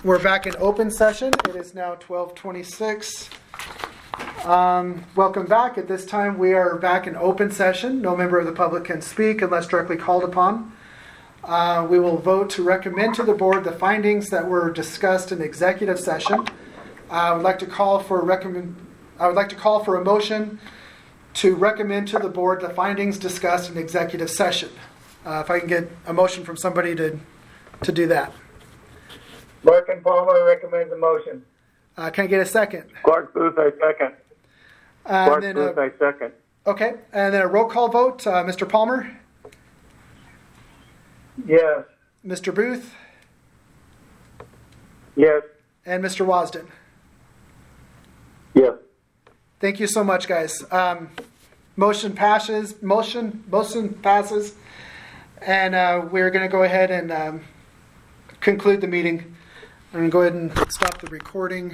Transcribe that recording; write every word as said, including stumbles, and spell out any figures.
We're back in open session. It is now twelve twenty-six. Um, welcome back. At this time, we are back in open session. No member of the public can speak unless directly called upon. Uh, we will vote to recommend to the board the findings that were discussed in executive session. I would like to call for recommend. I would like to call for a motion to recommend to the board the findings discussed in executive session. Uh, if I can get a motion from somebody to to do that. Larkin Palmer recommends a motion. Uh, can I get a second? Clark Booth, I second. Uh, Clark then, Booth, uh, I second. Okay, and then a roll call vote. Uh, Mister Palmer? Yes. Mister Booth? Yes. And Mister Wasden? Yes. Thank you so much, guys. Um, motion passes. Motion, motion passes. And uh, we're going to go ahead and um, conclude the meeting. I'm going to go ahead and stop the recording.